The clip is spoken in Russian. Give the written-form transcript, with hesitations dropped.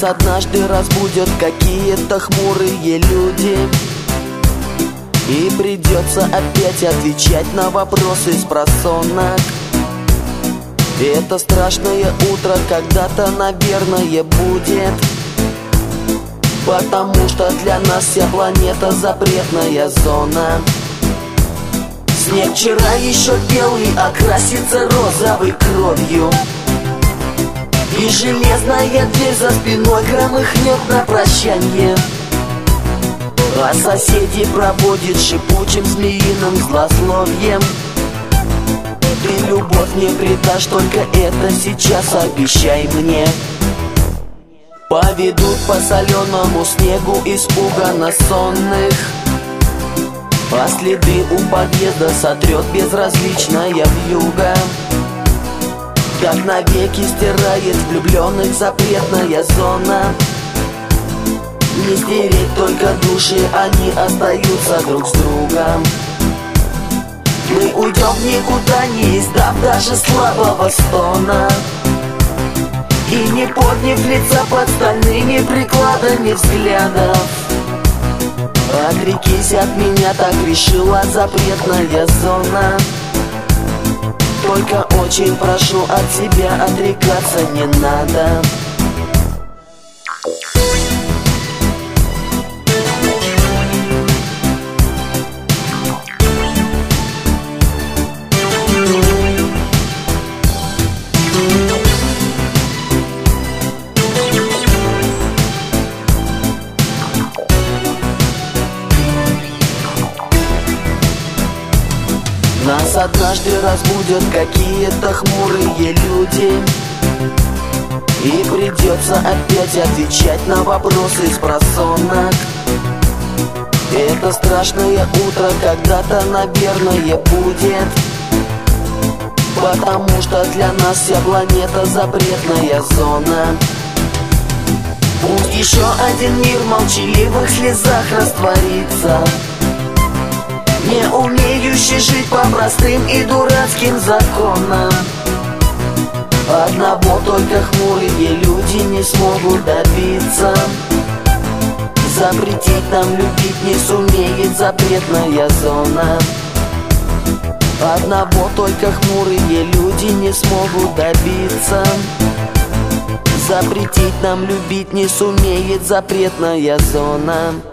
Нас однажды разбудят какие-то хмурые люди, и придется опять отвечать на вопросы спросонок. Это страшное утро когда-то, наверное, будет, потому что для нас вся планета запретная зона. Снег вчера еще белый окрасится розовой кровью, и железная дверь за спиной громыхнет на прощанье, а соседи проводят шипучим змеиным злословием. Ты любовь не предашь, только это сейчас обещай мне. Поведут по соленому снегу испуганно сонных, а следы у подъезда сотрет безразличная вьюга. Как навеки стирает влюбленных запретная зона. Не стереть только души, они остаются друг с другом. Мы уйдем никуда, не издав даже слабого стона, и не подняв лица под стальными прикладами взглядов. Отрекись от меня, так решила запретная зона. Только очень прошу, от себя отрекаться не надо. Нас однажды разбудят какие-то хмурые люди, и придется опять отвечать на вопросы спросонок. Это страшное утро когда-то, наверное, будет, потому что для нас вся планета запретная зона. Пусть еще один мир в молчаливых слезах растворится, не умеющий жить по простым и дурацким законам. Одного только хмурые люди не смогут добиться. Запретить нам любить не сумеет запретная зона. Одного только хмурые люди не смогут добиться. Запретить нам любить не сумеет запретная зона.